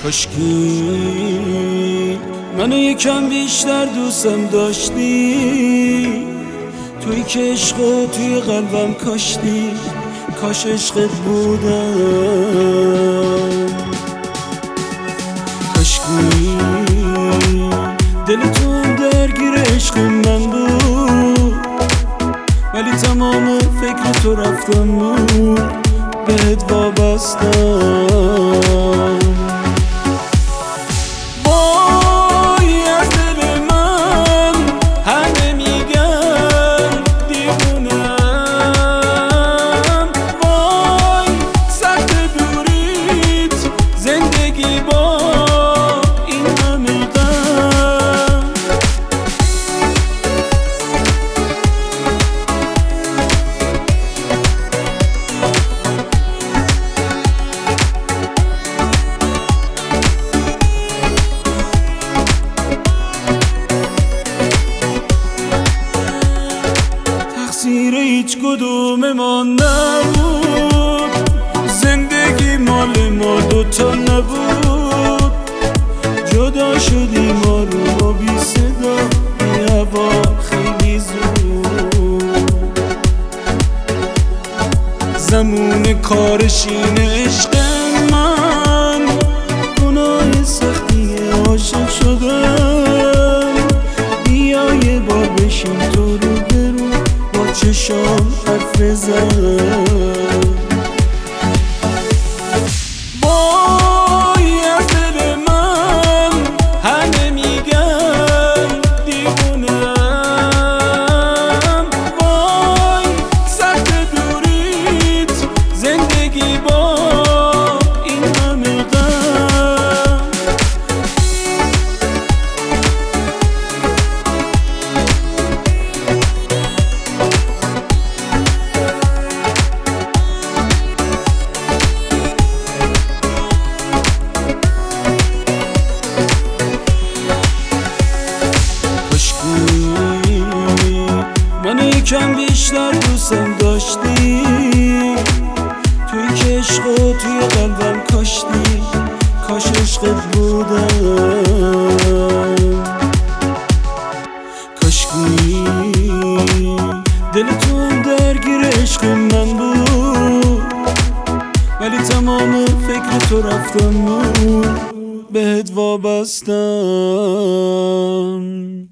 کاشکی منو یکم بیشتر دوستم داشتی، توی که عشقو توی قلبم کاشتی، کاش عشقت بودم. کاشکی دلتون درگیر عشق من بود، ولی تمام فکر تو رفتم بود، بهت وابستم. وای از دل من همه میگن دیوونم، وای سخت دوریت زندگی با این همه غم. تقصیر هیچ کدوممان نبود، زندگی مال ما دوتا نبود، جدا شدیم ما رو بی صدا بی هوا خیلی زود. زمون کارشین عشق من، گناه سختی عاشق شدم، بیا یه بار بشین تو رو برو با چشام حرف بزن. وای از دل من همه میگن دیوونم، وای سخت دوریت زندگی با این همه غم. منو یکم بیشتر دوستم داشتی، توی که عشقو توی قلبم کاشتی، کاش عشقت بودم. کاشکی دلتون درگیر عشق من بود، ولی تمام فکر تو رفتم بود، بهت وابستم.